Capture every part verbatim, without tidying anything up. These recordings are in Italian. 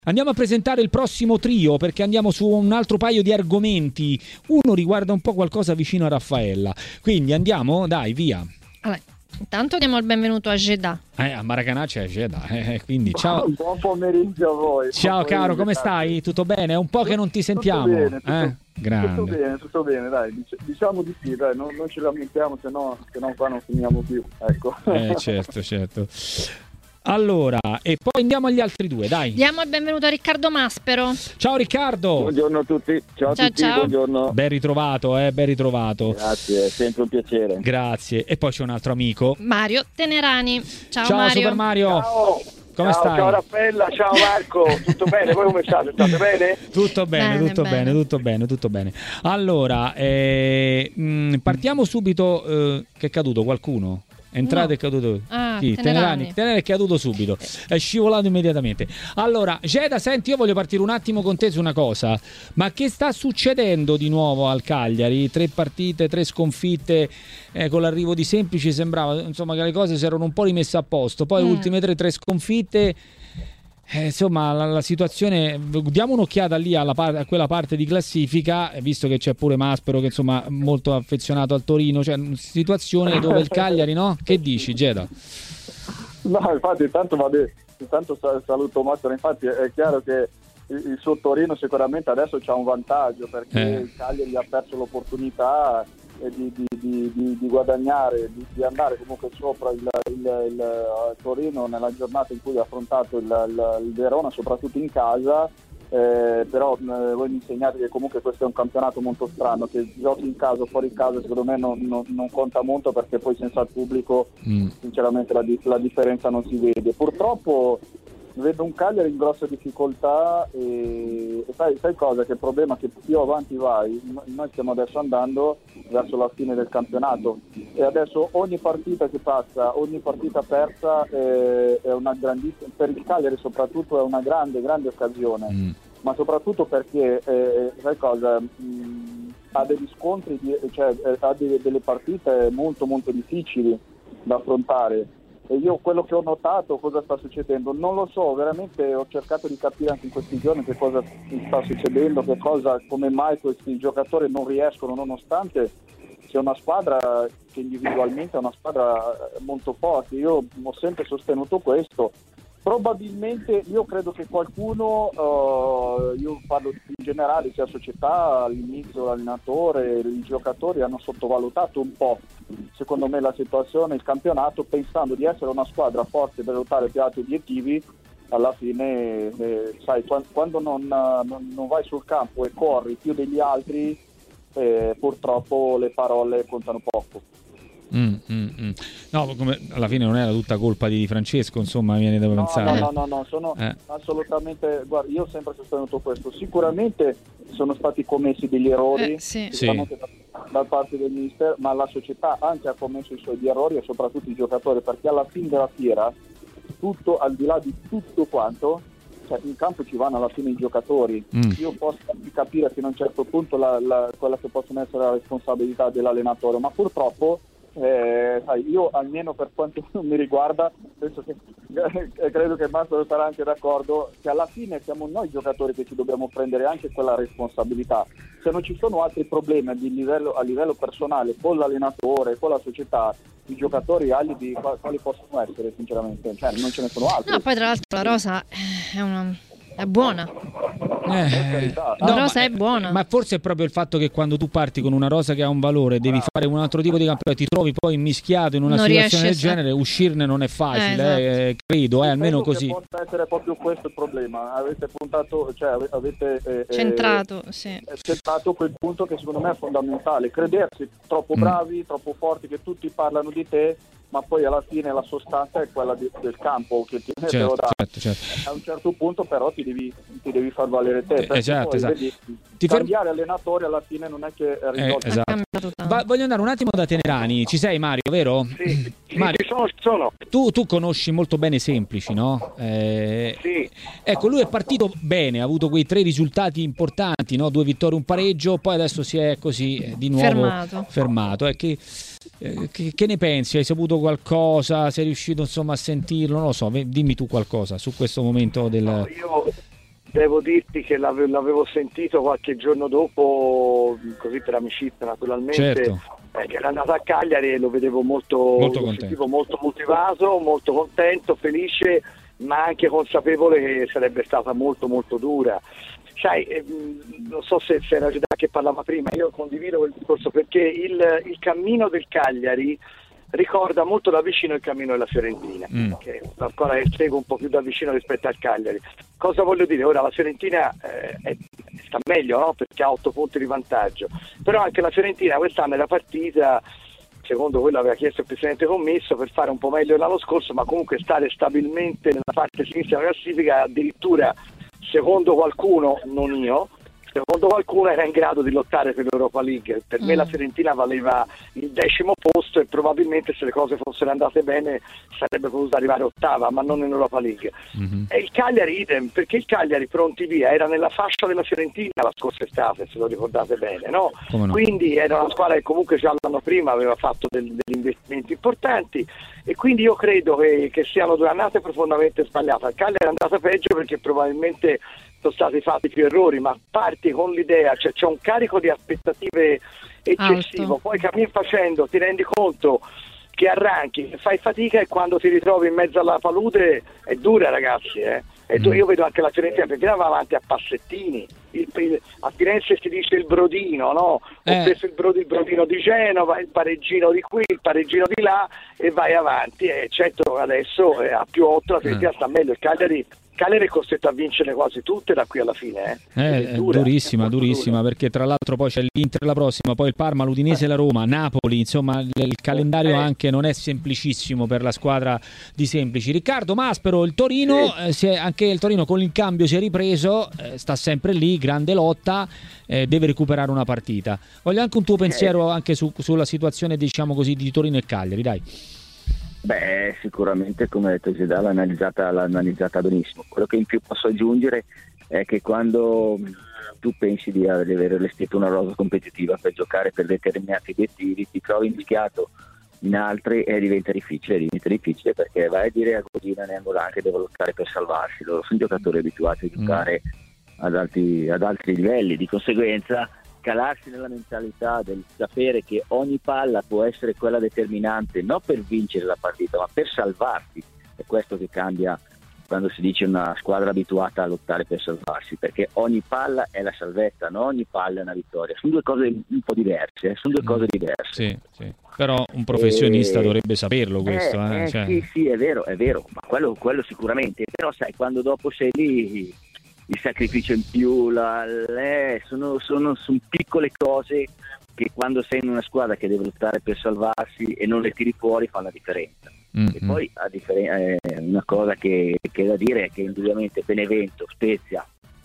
Andiamo a presentare il prossimo trio perché andiamo su un altro paio di argomenti. Uno riguarda un po' qualcosa vicino a Raffaella. Quindi andiamo, dai, via. Allora, intanto diamo il benvenuto a Jeddah. Eh, a Maracanã c'è Jeddah, eh, quindi ciao. Buon pomeriggio a voi. Ciao caro, come stai? Tutto bene? È un po' che non ti sentiamo. Tutto bene, tutto, eh? Grande. tutto bene, tutto bene, dai. Dic- diciamo di sì, dai, non, non ci lamentiamo, se no, se no qua non finiamo più. Ecco. Eh, certo, certo. Allora, e poi andiamo agli altri due, dai. Diamo il benvenuto a Riccardo Maspero. Ciao Riccardo. Buongiorno a tutti. Ciao, ciao a tutti, ciao. Buongiorno. Ben ritrovato, eh, ben ritrovato. Grazie, è sempre un piacere. Grazie. E poi c'è un altro amico. Mario Tenerani. Ciao, ciao Mario. Super Mario. Ciao. Come ciao, stai? Ciao Raffaella, ciao Marco, tutto bene? Voi come state? State bene? Tutto bene, Bene, tutto bene. bene, tutto bene, tutto bene. Allora, eh, mh, partiamo subito. Eh, che è caduto qualcuno? Entrate No. è caduto. Ah, Chi? Tenerani. Tenerani. Tenerani è caduto subito, è scivolato immediatamente. Allora, Jeddah, senti, io voglio partire un attimo con te su una cosa. Ma che sta succedendo di nuovo al Cagliari? Tre partite, tre sconfitte, eh, con l'arrivo di Semplici sembrava insomma che le cose si erano un po' rimesse a posto. Poi Mm. ultime tre, tre sconfitte. Eh, insomma, la, la situazione, diamo un'occhiata lì alla par- a quella parte di classifica, visto che c'è pure Maspero che insomma è molto affezionato al Torino, cioè una situazione dove il Cagliari, no? Che dici, Jeddah? No, infatti intanto, va bene, intanto saluto Massimo, infatti è chiaro che il, il suo Torino sicuramente adesso c'ha un vantaggio perché Eh. il Cagliari ha perso l'opportunità Di, di, di, di, di guadagnare, di, di andare comunque sopra il, il, il, il Torino nella giornata in cui ha affrontato il, il, il Verona, soprattutto in casa, eh, però eh, voi mi insegnate che comunque questo è un campionato molto strano, che giochi in casa o fuori casa secondo me non, non, non conta molto perché poi senza il pubblico Mm. sinceramente la, la differenza non si vede. Purtroppo vedo un Cagliari in grossa difficoltà e, e sai, sai cosa? Che il problema è che più avanti vai, noi stiamo adesso andando verso la fine del campionato e adesso ogni partita che passa, ogni partita persa è, è una grandissima, per il Cagliari soprattutto è una grande, grande occasione, Mm. ma soprattutto perché eh, sai cosa? Mh, ha degli scontri, di, cioè eh, ha delle, delle partite molto molto difficili da affrontare. E io quello che ho notato, cosa sta succedendo, non lo so, veramente ho cercato di capire anche in questi giorni che cosa sta succedendo, che cosa, come mai questi giocatori non riescono, nonostante sia una squadra che individualmente è una squadra molto forte. Io ho sempre sostenuto questo. Probabilmente io credo che qualcuno, uh, io parlo in generale, sia società, all'inizio l'allenatore, i giocatori hanno sottovalutato un po', secondo me, la situazione, il campionato, pensando di essere una squadra forte per lottare per altri obiettivi. Alla fine, eh, sai, quando, quando non, non, non vai sul campo e corri più degli altri, eh, purtroppo le parole contano poco. Mm, mm, mm. No, come alla fine non era tutta colpa di Francesco, insomma, viene da No, pensare. no, no, no, no, sono Eh. assolutamente, guarda, io ho sempre sostenuto questo. Sicuramente sono stati commessi degli errori, Eh, sì. sicuramente da, da parte del ministero, ma la società anche ha commesso i suoi errori e soprattutto i giocatori, perché alla fine della fiera, tutto, al di là di tutto quanto, cioè in campo ci vanno alla fine i giocatori. Mm. Io posso capire fino a un certo punto la, la, quella che possono essere la responsabilità dell'allenatore, ma purtroppo Eh, sai, io almeno per quanto mi riguarda penso che e credo che Mastro sarà anche d'accordo che alla fine siamo noi giocatori che ci dobbiamo prendere anche quella responsabilità. Se non ci sono altri problemi di livello, a livello personale con l'allenatore, con la società, i giocatori alibi quali possono essere sinceramente, cioè non ce ne sono altri. No, poi tra l'altro la rosa è una è buona. Eh, La no, rosa ma, è buona. ma forse è proprio il fatto che quando tu parti con una rosa che ha un valore, devi Bravo. fare un altro tipo di campionato, ti trovi poi mischiato in una Non situazione del riesci a- genere, uscirne non è facile, Eh, esatto. eh, credo, eh, almeno Penso così. che possa essere proprio questo il problema. Avete puntato, cioè ave- avete eh, eh, Centrato, sì. è centrato quel punto che secondo me è fondamentale, credersi troppo Mm. bravi, troppo forti, che tutti parlano di te, ma poi alla fine la sostanza è quella di- del campo che ti te lo Certo, dà. certo, certo. A un certo punto però ti devi, ti devi far valere te, Eh, perché esatto, poi, esatto. vedi, Ti ferm- cambiare allenatore alla fine non è che Eh, risolve. esatto. Ha cambiato tanto. Va- voglio andare un attimo da Tenerani, ci sei Mario, vero? Sì, sì, Mario, ci sono, ci sono. tu, tu conosci molto bene Semplici, no? Eh, Sì. Ecco, lui è partito bene, ha avuto quei tre risultati importanti, no? Due vittorie, un pareggio, poi adesso si è così eh, di nuovo Fermato. fermato. Eh, che, eh, che, che ne pensi? Hai saputo qualcosa? Sei riuscito insomma a sentirlo? Non lo so, ve- dimmi tu qualcosa su questo momento del... No, io, devo dirti che l'ave- l'avevo sentito qualche giorno dopo, così per amicizia naturalmente, Certo. eh, che era andato a Cagliari e lo vedevo molto, Molto lo contento. sentivo molto motivato, molto contento, felice, ma anche consapevole che sarebbe stata molto molto dura. Sai, ehm, non so se, se era Gedà che parlava prima, io condivido quel discorso perché il, il cammino del Cagliari ricorda molto da vicino il cammino della Fiorentina, Mm. che è una squadra che seguo un po' più da vicino rispetto al Cagliari. Cosa voglio dire? Ora la Fiorentina eh, è, sta meglio, no? Perché ha otto punti di vantaggio, però anche la Fiorentina quest'anno era partita, secondo quello aveva chiesto il presidente commesso, per fare un po' meglio l'anno scorso, ma comunque stare stabilmente nella parte sinistra della classifica, addirittura secondo qualcuno, non io, secondo qualcuno era in grado di lottare per l'Europa League. Per mm. me la Fiorentina valeva il decimo posto e probabilmente, se le cose fossero andate bene, sarebbe potuta arrivare ottava, ma non in Europa League. Mm-hmm. E il Cagliari idem, perché il Cagliari pronti via era nella fascia della Fiorentina la scorsa estate, se lo ricordate bene, no? No? Quindi era una squadra che comunque già l'anno prima aveva fatto del, degli investimenti importanti, e quindi io credo che, che siano due annate profondamente sbagliate. Al Cagliari è andata peggio perché probabilmente sono stati fatti più errori, ma parti con l'idea, cioè c'è un carico di aspettative eccessivo, Alto. Poi cammin facendo ti rendi conto che arranchi, fai fatica, e quando ti ritrovi in mezzo alla palude è dura, ragazzi, eh. E tu, io vedo anche la Fiorentina, perché va avanti a passettini. Il, il, a Firenze si dice il brodino, no? Ho Eh. preso il, brod, il brodino di Genova, il pareggino di qui, il pareggino di là, e vai avanti. E certo adesso eh, a più otto la Fiorentina eh. sta meglio. Il Cagliari Cagliari è costretto a vincere quasi tutte da qui alla fine. Eh. Eh, è dura, durissima, è durissima, dura. Perché tra l'altro poi c'è l'Inter la prossima, poi il Parma, l'Udinese, la Roma, Napoli, insomma il, il calendario Eh. anche non è semplicissimo per la squadra di Semplici. Riccardo Maspero, il Torino, Sì. eh, si è, anche il Torino con il cambio si è ripreso, eh, sta sempre lì, grande lotta, eh, deve recuperare una partita. Voglio anche un tuo pensiero anche su, sulla situazione, diciamo così, di Torino e Cagliari, dai. Beh, sicuramente, come ha detto Gedà, l'ha analizzata, l'ha analizzata benissimo. Quello che in più posso aggiungere è che quando tu pensi di avere allestito una rosa competitiva per giocare per determinati obiettivi, ti trovi mischiato in altri e diventa difficile, diventa difficile perché vai a dire a Godina e Angolan che devono lottare per salvarsi. Loro sono giocatori abituati a giocare mm. ad, alti, ad altri livelli, di conseguenza calarsi nella mentalità del sapere che ogni palla può essere quella determinante non per vincere la partita ma per salvarsi, è questo che cambia quando si dice una squadra abituata a lottare per salvarsi, perché ogni palla è la salvezza, non ogni palla è una vittoria, sono due cose un po' diverse, sono due cose diverse. Sì, sì. Però un professionista e... dovrebbe saperlo questo. Eh, eh, eh, cioè... Sì, sì, è vero, è vero, ma quello, quello sicuramente, però sai, quando dopo sei lì il sacrificio in più, la, le, sono, sono, sono piccole cose che quando sei in una squadra che deve lottare per salvarsi e non le tiri fuori fanno la differenza. Mm-hmm. E poi a differen- eh, una cosa che, che è da dire è che indubbiamente Benevento, Spezia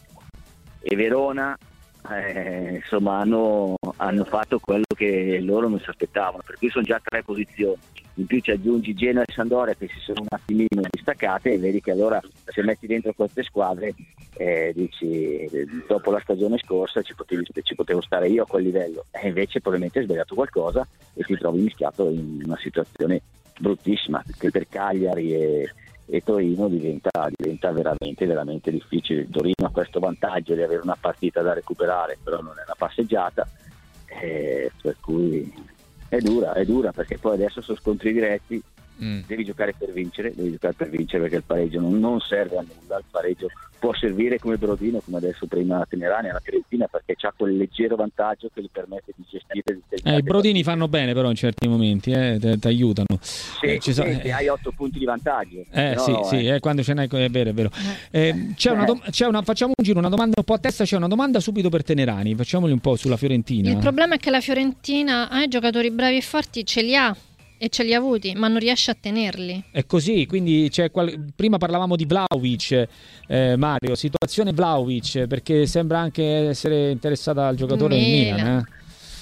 e Verona eh, insomma hanno, hanno fatto quello che loro non si aspettavano, per cui sono già tre posizioni. In più ci aggiungi Genoa e Sampdoria che si sono un attimino distaccate e vedi che allora se metti dentro queste squadre eh, dici dopo la stagione scorsa ci potevo, ci potevo stare io a quel livello, e invece probabilmente hai sbagliato qualcosa e ti trovi mischiato in una situazione bruttissima che per Cagliari e, e Torino diventa, diventa veramente veramente difficile. Il Torino ha questo vantaggio di avere una partita da recuperare, però non è una passeggiata, eh, per cui è dura, è dura perché poi adesso sono scontri diretti, mm. devi giocare per vincere, devi giocare per vincere perché il pareggio non, non serve a nulla, il pareggio può servire come brodino, come adesso prima la Tenerani, la Fiorentina, perché c'ha quel leggero vantaggio che gli permette di gestire. Eh, I brodini fanno bene però in certi momenti, eh, ti aiutano. Sì, eh, ci sì, so- sì, hai otto punti di vantaggio. Eh no, sì, no, sì, eh. eh, quando ce n'hai, è vero, è vero. Eh, c'è una dom- c'è una, facciamo un giro, una domanda un po' a testa, c'è una domanda subito per Tenerani, facciamoli un po' sulla Fiorentina. Il problema è che la Fiorentina ha eh, giocatori bravi e forti, ce li ha e ce li ha avuti, ma non riesce a tenerli. È così, quindi c'è qual- prima parlavamo di Vlahovic, eh, Mario, situazione Vlahovic, perché sembra anche essere interessata al giocatore del Milan. Eh?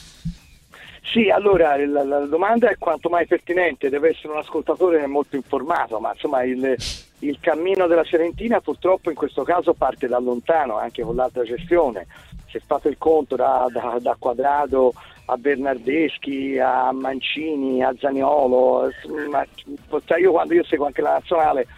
Sì, allora la, la domanda è quanto mai pertinente, deve essere un ascoltatore molto informato, ma insomma il, il cammino della Fiorentina purtroppo in questo caso parte da lontano, anche con l'altra gestione. Si è fatto il conto da, da, da Quadrado a Bernardeschi, a Mancini, a Zaniolo, ma io quando io seguo anche la nazionale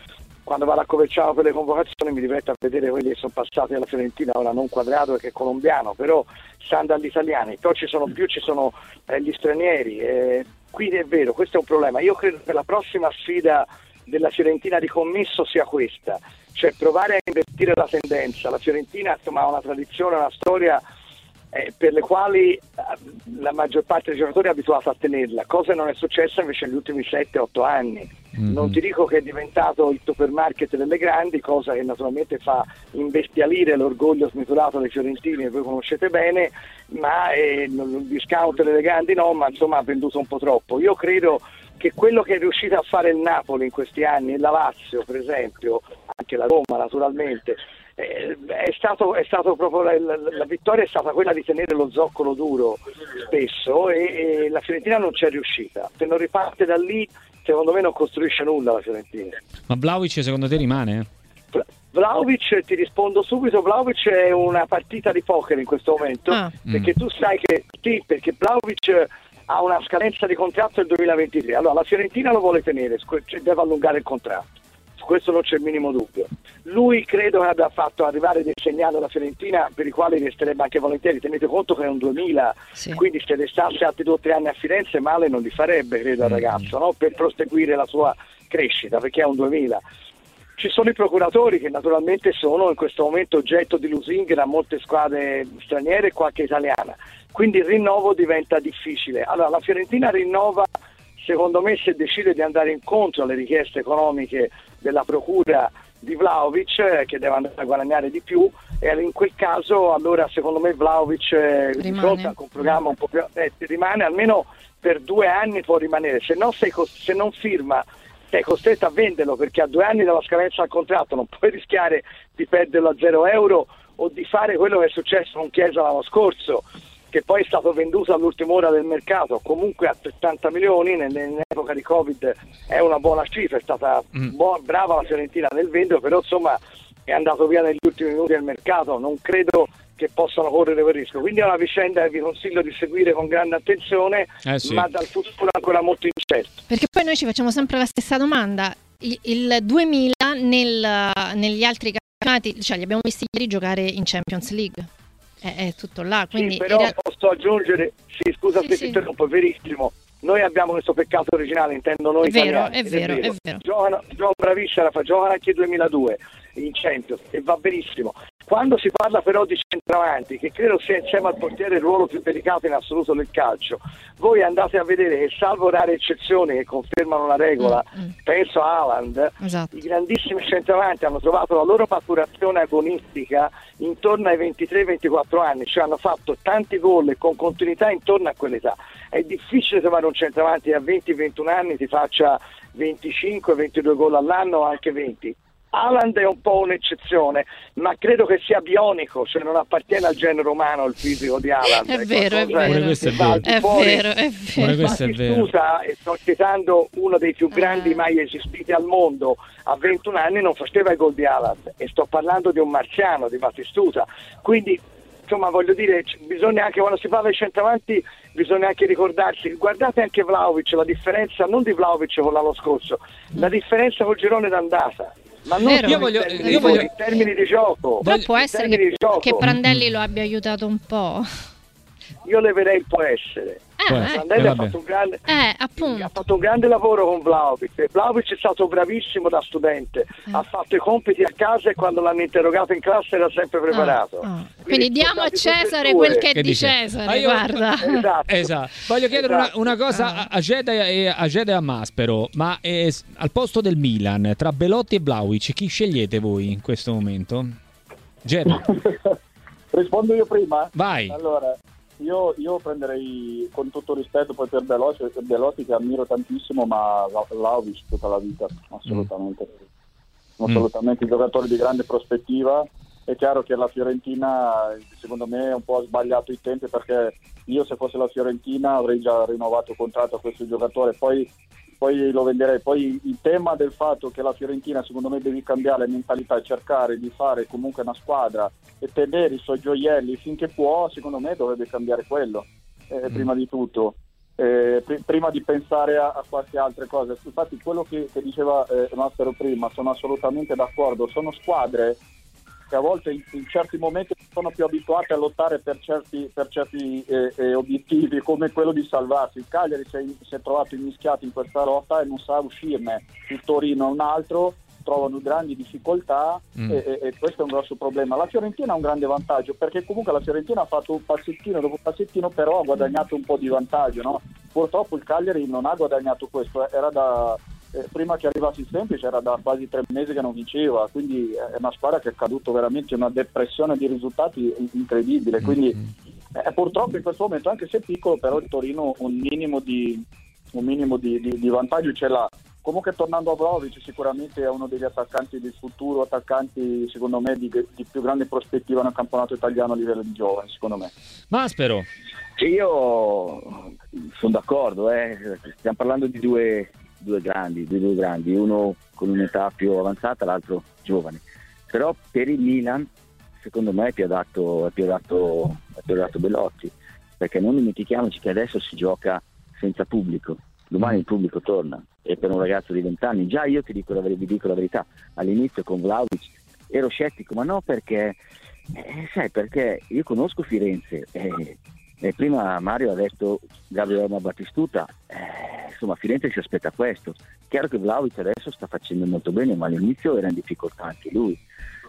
quando vado a Coverciano per le convocazioni mi diverto a vedere quelli che sono passati alla Fiorentina, ora non Quadrato che è colombiano, però stanno dagli italiani, poi ci sono più, ci sono eh, gli stranieri, eh, quindi è vero, questo è un problema. Io credo che la prossima sfida della Fiorentina di commesso sia questa, cioè provare a invertire la tendenza. La Fiorentina insomma, ha una tradizione, una storia eh, per le quali eh, la maggior parte dei giocatori è abituata a tenerla, cosa non è successa invece negli ultimi sette otto anni. Mm-hmm. Non ti dico che è diventato il supermarket delle grandi, cosa che naturalmente fa imbestialire l'orgoglio smisurato dei fiorentini che voi conoscete bene, ma eh, il discount delle grandi no, ma insomma ha venduto un po' troppo. Io credo che quello che è riuscita a fare il Napoli in questi anni, e la Lazio per esempio, anche la Roma naturalmente, eh, è stato, è stato proprio la, la, la vittoria è stata quella di tenere lo zoccolo duro spesso, e, e la Fiorentina non ci è riuscita. Se non riparte da lì, secondo me non costruisce nulla la Fiorentina. Ma Vlahovic secondo te rimane? Vlahovic, ti rispondo subito, Vlahovic è una partita di poker in questo momento, ah. perché mm. tu sai che sì, perché Vlahovic ha una scadenza di contratto nel duemilaventitré, allora la Fiorentina lo vuole tenere, deve allungare il contratto, su questo non c'è il minimo dubbio. Lui credo che abbia fatto arrivare dei segnali alla Fiorentina per i quali resterebbe anche volentieri. Tenete conto che è un duemila, sì. quindi se restasse altri due o tre anni a Firenze male non li farebbe, credo, al ragazzo, no? Per proseguire la sua crescita, perché è un duemila. Ci sono i procuratori che naturalmente sono in questo momento oggetto di lusinghe da molte squadre straniere e qualche italiana, quindi il rinnovo diventa difficile. Allora la Fiorentina rinnova, secondo me, se decide di andare incontro alle richieste economiche della procura di Vlahovic, che deve andare a guadagnare di più, e in quel caso allora secondo me Vlahovic eh, di fronte a un programma un po' più eh, rimane almeno per due anni, può rimanere, se no sei cost- se non firma sei costretto a venderlo, perché a due anni dalla scadenza al contratto non puoi rischiare di perderlo a zero euro o di fare quello che è successo con Chiesa l'anno scorso, che poi è stato venduto all'ultima ora del mercato comunque a settanta milioni, in epoca di Covid è una buona cifra, è stata mm. buona, brava la Fiorentina nel venderlo, però insomma è andato via negli ultimi minuti del mercato, non credo che possano correre quel rischio, quindi è una vicenda che vi consiglio di seguire con grande attenzione, eh sì. ma dal futuro ancora molto incerto. Perché poi noi ci facciamo sempre la stessa domanda, il, il duemila nel, negli altri campionati, cioè li abbiamo visti ieri giocare in Champions League, è, è tutto là, quindi sì, però realtà... posso aggiungere, sì scusa sì, se sì. ti interrompo, è verissimo, noi abbiamo questo peccato originale, intendo noi è vero, italiani, è vero, è vero, è vero. Giocano, giocano bravissima, fa giocano anche il duemiladue in Champions e va benissimo. Quando si parla però di centravanti, che credo sia insieme al portiere il ruolo più delicato in assoluto del calcio, voi andate a vedere che salvo rare eccezioni che confermano la regola, mm-hmm. penso a Haaland, esatto. i grandissimi centravanti hanno trovato la loro maturazione agonistica intorno ai ventitré ventiquattro anni, cioè hanno fatto tanti gol e con continuità intorno a quell'età. È difficile trovare un centravanti che a venti ventuno anni ti faccia venticinque ventidue gol all'anno o anche venti. Haaland è un po' un'eccezione, ma credo che sia bionico, cioè non appartiene al genere umano il fisico di Haaland. È, è vero, è vero. Questo è vero. È vero, è vero. Questo è vero. Scusa, e sto citando uno dei più grandi ah. mai esistiti al mondo, a ventuno anni non faceva i gol di Haaland, e sto parlando di un marziano, di Batistuta, quindi insomma voglio dire, bisogna anche, quando si parla di centravanti bisogna anche ricordarsi, guardate anche Vlahovic, la differenza non di Vlahovic con l'anno scorso, la differenza col girone d'andata. Ma non io voglio, in, termini, io voglio... in termini di gioco. Però può essere che, gioco. che Prandelli lo abbia aiutato un po'. Io le vedrei può essere. Ah, Prandelli eh, ha, fatto un grande, eh, appunto. ha fatto un grande lavoro con Vlahovic. Vlahovic è stato bravissimo da studente, eh. ha fatto i compiti a casa e quando l'hanno interrogato in classe era sempre preparato. Ah, ah. Quindi, Quindi diamo a Cesare quel che è di Cesare, ah, io... guarda. Esatto. esatto. Voglio chiedere esatto. una, una cosa ah. a Geda e a Geda e a Maspero, ma eh, al posto del Milan, tra Belotti e Vlahovic, chi scegliete voi in questo momento? Geda. Rispondo io prima? Vai. Allora, Io, io prenderei, con tutto rispetto poi per Belotti, Belotti che ammiro tantissimo, ma Vlahovic tutta la vita, assolutamente. Mm. Assolutamente, un giocatore di grande prospettiva. È chiaro che la Fiorentina, secondo me, è un po' sbagliato i tempi, perché io se fosse la Fiorentina avrei già rinnovato il contratto a questo giocatore, poi, poi lo venderei. Poi il tema del fatto che la Fiorentina, secondo me, deve cambiare mentalità e cercare di fare comunque una squadra e tenere i suoi gioielli finché può, secondo me dovrebbe cambiare quello, eh, mm. prima di tutto. eh, pr- prima di pensare a, a qualche altre cose. Infatti quello che, che diceva eh, Maspero prima, sono assolutamente d'accordo, sono squadre che a volte in, in certi momenti sono più abituate a lottare per certi, per certi eh, eh, obiettivi, come quello di salvarsi. Il Cagliari si è, si è trovato immischiato in questa lotta e non sa uscirne. Il Torino un altro, trovano grandi difficoltà mm. e, e, e questo è un grosso problema. La Fiorentina ha un grande vantaggio, perché comunque la Fiorentina ha fatto un passettino dopo passettino, però ha guadagnato un po' di vantaggio, no? Purtroppo il Cagliari non ha guadagnato questo, era da Eh, prima che arrivasse il Semplice era da quasi tre mesi che non vinceva, quindi è una squadra che è caduto veramente in una depressione di risultati incredibile, quindi mm-hmm. eh, purtroppo in questo momento, anche se è piccolo, però il Torino un minimo di un minimo di, di, di vantaggio ce l'ha. Comunque, tornando a Vlahović, sicuramente è uno degli attaccanti del futuro, attaccanti secondo me di, di più grande prospettiva nel campionato italiano a livello di giovani, secondo me. Maspero. Io sono d'accordo, eh. Stiamo parlando di due due grandi, di due grandi, uno con un'età più avanzata, l'altro giovane. Però per il Milan, secondo me, è più adatto, è più adatto, è più adatto Belotti, perché non dimentichiamoci che adesso si gioca senza pubblico, domani il pubblico torna, e per un ragazzo di venti anni, già io ti dico la, vi dico la verità, all'inizio con Vlahović ero scettico, ma no perché, eh, sai, perché io conosco Firenze, eh, e prima Mario ha detto Gabriele Battistuta, eh, insomma Firenze si aspetta questo. Chiaro che Vlahović adesso sta facendo molto bene, ma all'inizio era in difficoltà anche lui.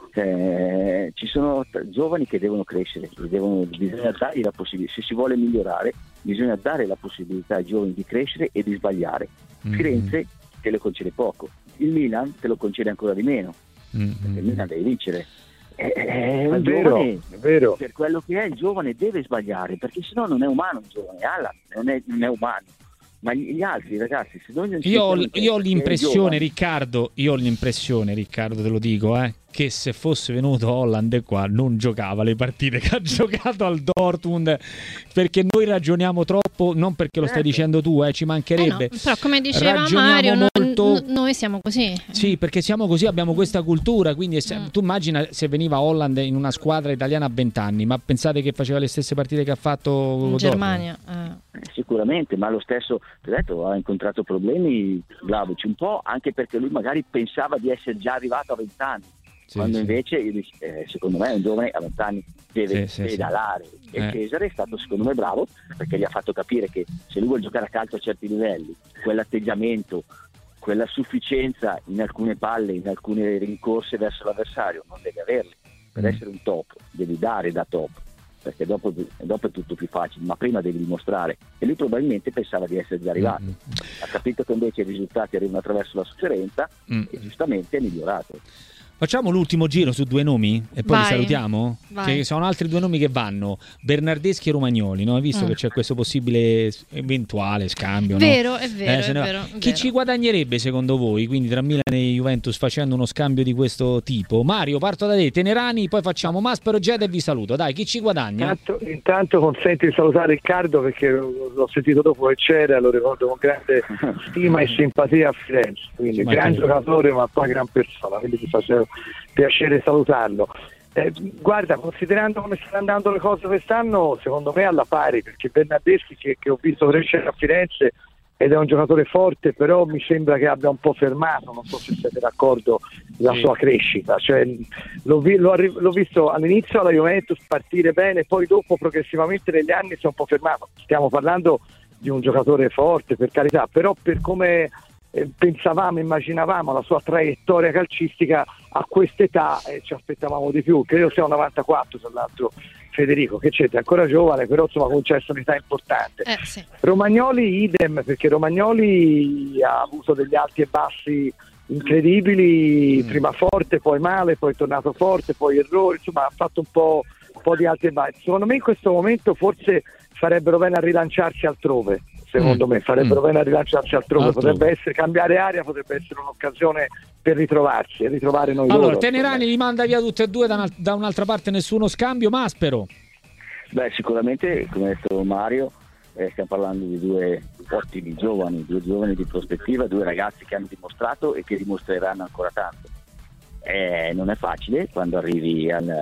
Eh, ci sono t- giovani che devono crescere, devono, bisogna dargli la possibilità, se si vuole migliorare bisogna dare la possibilità ai giovani di crescere e di sbagliare. Mm-hmm. Firenze te lo concede poco, il Milan te lo concede ancora di meno, mm-hmm. perché il Milan deve vincere. È, è, un è vero, giovane, è vero. Per quello che è, il giovane deve sbagliare, perché sennò non è umano il giovane. Alan non è, non è umano, ma gli, gli altri ragazzi, se noi non io, ho, io ho l'impressione, Riccardo, io ho l'impressione, Riccardo, te lo dico, eh, che se fosse venuto Holland qua non giocava le partite che ha giocato al Dortmund, perché noi ragioniamo troppo, non perché lo stai dicendo tu, eh, ci mancherebbe. Eh no, però come diceva Mario, molto... no, noi siamo così. Sì, perché siamo così, abbiamo questa cultura, quindi se, mm. tu immagina se veniva Holland in una squadra italiana a venti anni, ma pensate che faceva le stesse partite che ha fatto in Germania? Eh. Sicuramente, ma lo stesso, ti ho detto, ha incontrato problemi Vlahović un po', anche perché lui magari pensava di essere già arrivato a venti anni. Sì, quando sì. invece eh, secondo me un giovane a venti anni deve sì, pedalare sì, sì. e eh. Cesare è stato secondo me bravo, perché gli ha fatto capire che se lui vuole giocare a calcio a certi livelli, quell'atteggiamento, quella sufficienza in alcune palle, in alcune rincorse verso l'avversario non deve averle. Per mm. essere un top devi dare da top, perché dopo, dopo è tutto più facile, ma prima devi dimostrare, e lui probabilmente pensava di essere già arrivato, mm. ha capito che invece i risultati arrivano attraverso la sofferenza mm. e giustamente è migliorato. Facciamo l'ultimo giro su due nomi e poi Vai. li salutiamo? Che sono altri due nomi che vanno, Bernardeschi e Romagnoli, no? Hai visto mm. che c'è questo possibile eventuale scambio? Vero, no? è vero, eh, è vero, è Chi vero. ci guadagnerebbe secondo voi, quindi tra Milan e Juventus, facendo uno scambio di questo tipo? Mario, parto da te, Tenerani, poi facciamo Maspero, Geda e vi saluto. Dai, chi ci guadagna? Intanto, intanto consenti di salutare Riccardo, perché l'ho sentito dopo che c'era, lo ricordo con grande stima e simpatia a Firenze, quindi ma gran giocatore ma poi gran persona, quindi mi faceva piacere salutarlo. Eh, guarda, considerando come stanno andando le cose quest'anno, secondo me alla pari, perché Bernardeschi che, che ho visto crescere a Firenze ed è un giocatore forte, però mi sembra che abbia un po' fermato, non so se siete d'accordo, la sì. sua crescita, cioè, l'ho, vi, l'ho, l'ho visto all'inizio alla Juventus partire bene, poi dopo progressivamente negli anni si è un po' fermato. Stiamo parlando di un giocatore forte, per carità, però per come eh, pensavamo, immaginavamo la sua traiettoria calcistica a quest'età eh, ci aspettavamo di più. Credo sia un novantaquattro, tra l'altro Federico, che c'è, è ancora giovane, però insomma comincia a essere un'età importante. Eh, sì. Romagnoli idem, perché Romagnoli ha avuto degli alti e bassi incredibili, mm. prima forte, poi male, poi è tornato forte, poi errori, insomma ha fatto un po', un po' di alti e bassi. Secondo me in questo momento forse farebbero bene a rilanciarsi altrove, secondo mm. me farebbero mm. bene a rilanciarsi altrove, altrove. Potrebbe essere cambiare aria, potrebbe essere un'occasione per ritrovarsi e ritrovare noi allora, loro. Tenerani li manda via tutte e due, da, una, da un'altra parte nessuno scambio. Maspero? Beh, sicuramente, come ha detto Mario, eh, stiamo parlando di due ottimi giovani, due giovani di prospettiva, due ragazzi che hanno dimostrato e che dimostreranno ancora tanto. Eh, non è facile quando arrivi al,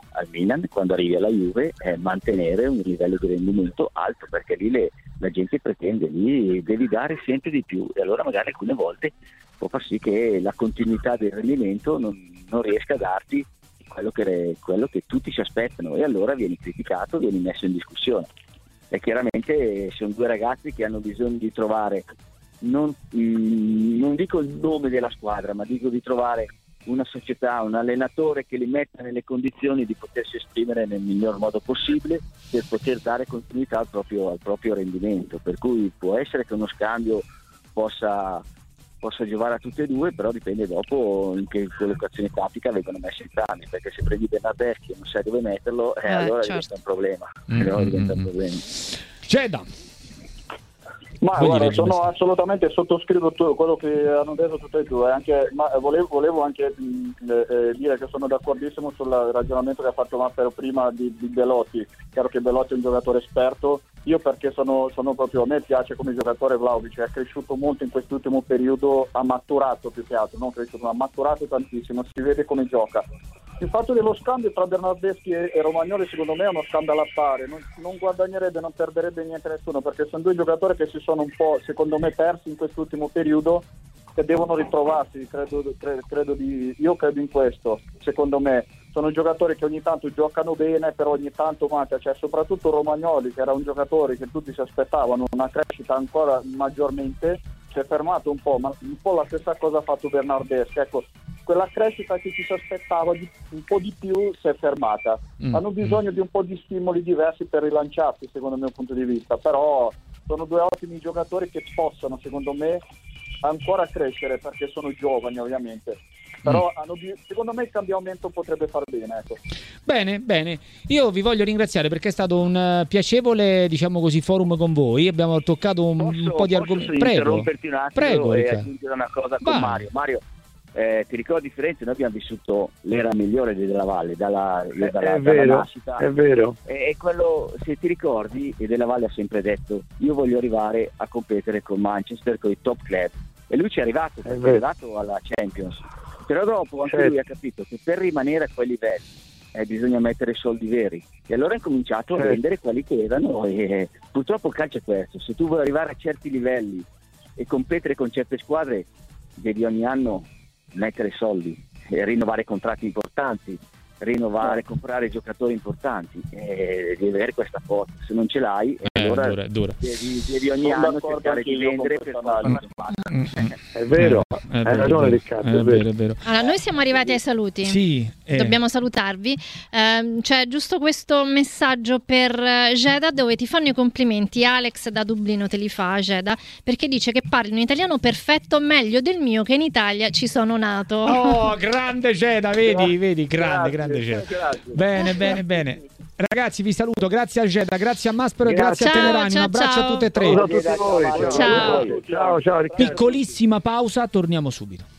al Milan, quando arrivi alla Juve, è mantenere un livello di rendimento alto, perché lì le, la gente pretende, lì devi dare sempre di più, e allora magari alcune volte può far sì che la continuità del rendimento non, non riesca a darti quello che, quello che tutti si aspettano, e allora vieni criticato, vieni messo in discussione. E chiaramente sono due ragazzi che hanno bisogno di trovare, non, mh, non dico il nome della squadra, ma dico di trovare una società, un allenatore che li metta nelle condizioni di potersi esprimere nel miglior modo possibile per poter dare continuità al proprio, al proprio rendimento. Per cui può essere che uno scambio possa, possa giovare a tutte e due, però dipende dopo in che collocazione tattica vengono messi entrambi, perché se prendi Bernardeschi e non sai dove metterlo, eh, eh, allora certo. diventa un problema. Mm-hmm. Allora diventa un problema. Geda. Ma Vuoi guarda, dire, sono Giuseppe? assolutamente sottoscritto tutto quello che hanno detto tutti e due, anche, ma volevo, volevo anche mh, eh, dire che sono d'accordissimo sul ragionamento che ha fatto Maffeo prima di, di Belotti. Chiaro che Belotti è un giocatore esperto, io perché sono, sono proprio, a me piace come giocatore Vlahovic, è cresciuto molto in quest'ultimo periodo, ha maturato più che altro, non cresciuto, ma ha maturato tantissimo, si vede come gioca. Il fatto dello scambio tra Bernardeschi e, e Romagnoli secondo me è uno scambio all'affare, non, non guadagnerebbe, non perderebbe niente nessuno, perché sono due giocatori che si sono un po', secondo me, persi in quest'ultimo periodo, che devono ritrovarsi, credo, credo, credo di, io credo in questo, secondo me. Sono giocatori che ogni tanto giocano bene, però ogni tanto manca, cioè soprattutto Romagnoli, che era un giocatore che tutti si aspettavano una crescita ancora maggiormente, si è fermato un po', ma un po' la stessa cosa ha fatto Bernardeschi, ecco. Quella crescita che ci si aspettava di, un po' di più si è fermata. Mm. Hanno bisogno di un po' di stimoli diversi per rilanciarsi, secondo il mio punto di vista, però sono due ottimi giocatori che possono, secondo me, ancora crescere, perché sono giovani ovviamente, però mm. hanno, secondo me il cambiamento potrebbe far bene, ecco. Bene, bene, io vi voglio ringraziare perché è stato un piacevole, diciamo così, forum con voi, abbiamo toccato un, posso, un po' di argomenti. Prego, interromperti un attimo prego, e Riccardo. aggiungere una cosa con Vai. Mario. Mario, eh, ti ricordi Firenze? Noi abbiamo vissuto l'era migliore di Della Valle, dalla, io dalla, è dalla vero, nascita. È vero. E, e quello, se ti ricordi, e Della Valle ha sempre detto: io voglio arrivare a competere con Manchester, con i top club. E lui ci è arrivato, perché è arrivato alla Champions. Però dopo anche certo. lui ha capito che per rimanere a quei livelli eh, bisogna mettere soldi veri. E allora ha cominciato certo. a vendere quelli che erano. E purtroppo il calcio è questo: se tu vuoi arrivare a certi livelli e competere con certe squadre, devi ogni anno mettere soldi e rinnovare contratti importanti, rinnovare, comprare giocatori importanti, e devi avere questa forza. Se non ce l'hai, eh, allora dura, dura. Devi, devi ogni Sono anno cercare di vendere per fare una squadra. Mm. È vero, eh, è hai vero, ragione è vero, Riccardo, è è vero, vero. è vero. Allora, noi siamo arrivati ai saluti. Sì, eh. Dobbiamo salutarvi. Eh, c'è giusto questo messaggio per Geda dove ti fanno i complimenti. Alex da Dublino te li fa, Geda, perché dice che parli un italiano perfetto, meglio del mio, che in Italia ci sono nato. Oh, grande Geda, vedi, vedi, grande, Grazie, grande Geda. grazie. Bene, bene, bene. Ragazzi, vi saluto, grazie a Geda, grazie a Maspero e Grazie. grazie a Ciao, Tenerani. ciao, Un abbraccio ciao. a tutte e tre. Ciao a tutti voi. Ciao. Ciao, ciao Riccardo. Piccolissima pausa, torniamo subito.